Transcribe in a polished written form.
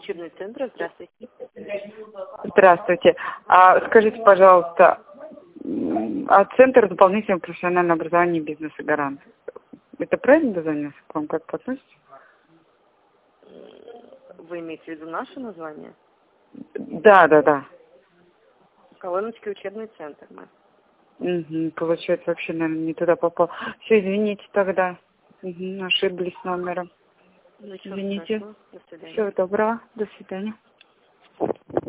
учебный центр. Здравствуйте. Здравствуйте. Скажите, пожалуйста, Центр дополнительного профессионального образования и бизнеса «Гарант». Это правильно дозвонился к вам? Как относитесь? Вы имеете в виду наше название? Да. Коломенский учебный центр. Получается, вообще, наверное, не туда попал. Все, извините тогда. Ошиблись номером. Извините. До свидания. Всего доброго. До свидания.